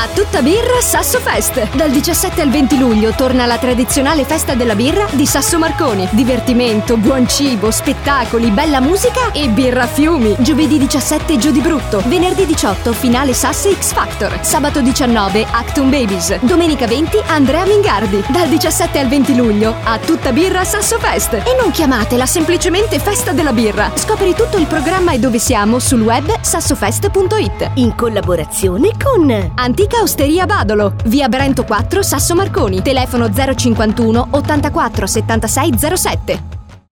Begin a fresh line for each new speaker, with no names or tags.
A tutta birra Sasso Fest. Dal 17 al 20 luglio torna la tradizionale festa della birra di Sasso Marconi. Divertimento, buon cibo, spettacoli, bella musica e birra a fiumi. Giovedì 17 Giù di Brutto. Venerdì 18 finale Sasse X Factor. Sabato 19 Acton Babies. Domenica 20 Andrea Mingardi. Dal 17 al 20 luglio a tutta birra Sasso Fest. E non chiamatela semplicemente festa della birra. Scopri tutto il programma e dove siamo sul web sassofest.it. In collaborazione con Antica Osteria Badolo, via Brento 4 Sasso Marconi, telefono 051 84 76 07.